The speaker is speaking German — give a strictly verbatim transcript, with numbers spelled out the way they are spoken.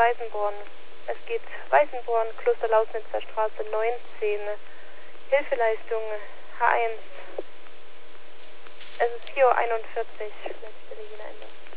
Weißenborn. Es geht Weißenborn, Kloster Lausnitzer Straße neunzehn. Hilfeleistung H eins. Es ist vier Uhr einundvierzig. Letzte Regina Ende.